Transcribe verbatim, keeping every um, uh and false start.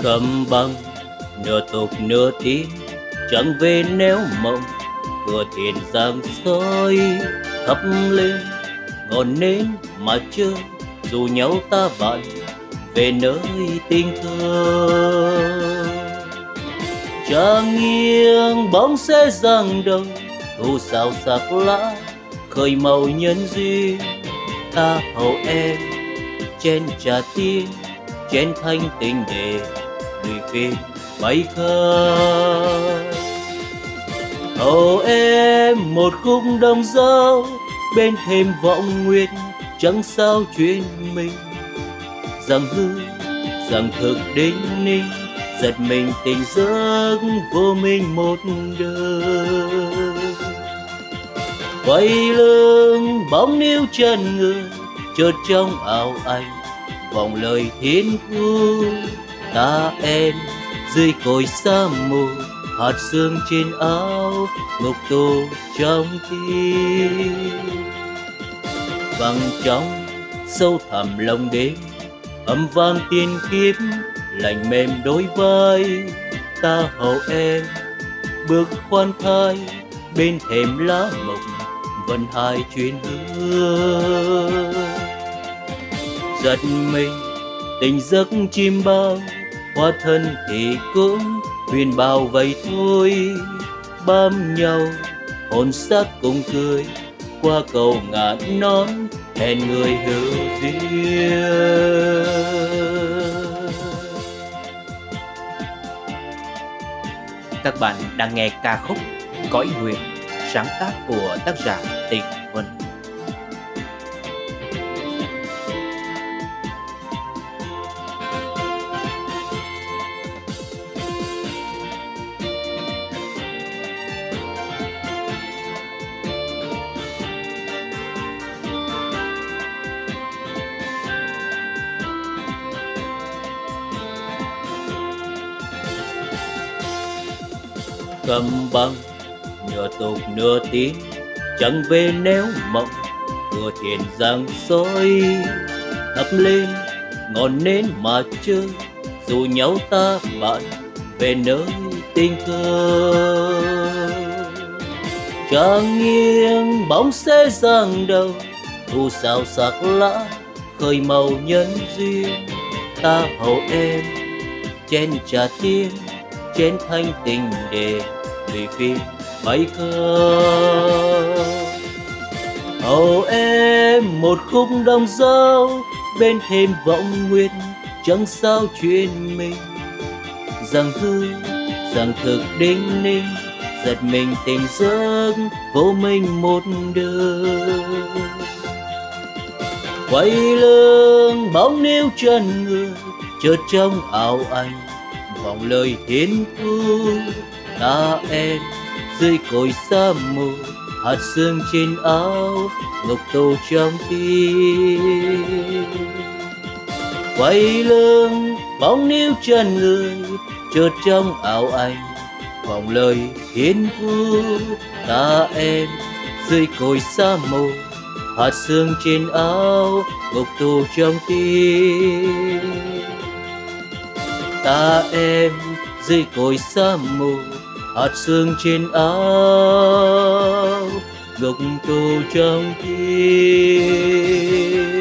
Cầm bằng nửa tục nửa tin, chẳng về nếu mộng cửa thiền giang soi thắp lên ngọn nến mà chơi, dù nhau ta bạn về nơi tình thơ. Trăng nghiêng bóng sẽ giăng đầu, thu sao sắc lá khơi màu nhân duyên. Ta hầu em chén trà tiên, chén thanh tình để người phim bay khơi. Hầu em một khúc đồng dao, bên thêm vọng nguyệt chẳng sao chuyện mình. Rằng hư rằng thực đinh ninh, giật mình tình giấc vô minh một đời. Quay lưng bóng níu chân người, chợt trong ảo ảnh vòng lời thiên thu. Ta em dưới cội sa mù, hạt sương trên áo ngục tù trong tim. Vang trong sâu thẳm lòng đêm, âm vang tiên kiếp lạnh mềm đôi vai. Ta hầu em bước khoan thai, bên thềm lá mộng vẫn hai chuyến hương. Giật mình tình giấc chim bao, hóa thân thì cũng huyền bao vậy thôi. Bám nhau hồn xác cùng cười, qua cầu ngàn nón hẹn người hữu duyên. Các bạn đang nghe ca khúc Cõi Nguyện, sáng tác của tác giả Tịnh Vân. Cầm bằng nửa tục nửa tin, chẳng về nếu mộng cửa thiền giang soi thắp lên ngọn nến mà chơi, dù nhau ta bạn về nơi tình thơ. Trăng nghiêng bóng sẽ giăng đầu, thu sao sắc lá khơi màu nhân duyên. Ta hầu em chén trà tiên, chén thanh tình để vì phim bay khơi. Hầu em một khúc đồng dao, bên thêm vọng nguyệt chẳng sao chuyện mình. Rằng hư rằng thực đinh ninh, giật mình tình giấc vô minh một đời. Quay lưng bóng níu chân người, chợt trong ảo ảnh vòng lời thiên thu. Ta em dưới cội sa mù, hạt sương trên áo ngục tù trong tim. Quay lưng bóng níu chân người, chợt trong ảo ảnh vòng lời thiên thu. Ta em dưới cội sa mù, hạt sương trên áo ngục tù trong tim. Ta em dưới cội sa mù, hạt sương trên áo ngục tù trong tim.